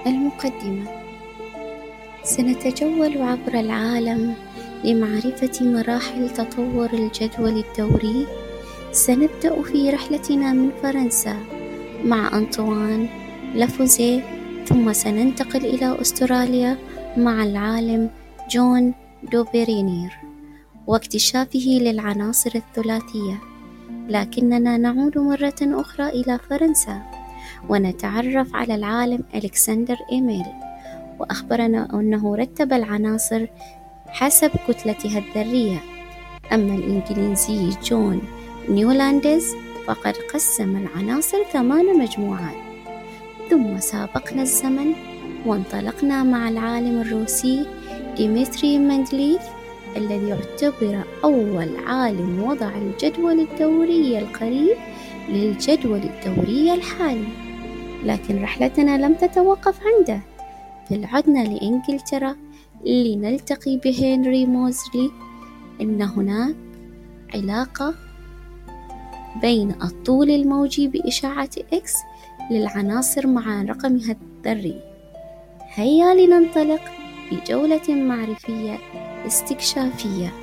المقدمة. سنتجول عبر العالم لمعرفة مراحل تطور الجدول الدوري. سنبدأ في رحلتنا من فرنسا مع أنطوان لافوازيه، ثم سننتقل إلى أستراليا مع العالم جون دوبيرينير واكتشافه للعناصر الثلاثية. لكننا نعود مرة أخرى إلى فرنسا ونتعرف على العالم ألكسندر إيميل، وأخبرنا أنه رتب العناصر حسب كتلتها الذرية. أما الإنجليزي جون نيولاندز فقد قسم العناصر 8 مجموعات. ثم سابقنا الزمن وانطلقنا مع العالم الروسي ديمتري مندليف الذي يعتبر أول عالم وضع الجدول الدوري القريب للجدول الدوري الحالي. لكن رحلتنا لم تتوقف عنده، بل عدنا لإنجلترا لنلتقي بهنري موزلي. إن هناك علاقة بين الطول الموجي بإشعة إكس للعناصر مع رقمها الذري. هيا لننطلق بجولة معرفية استكشافية.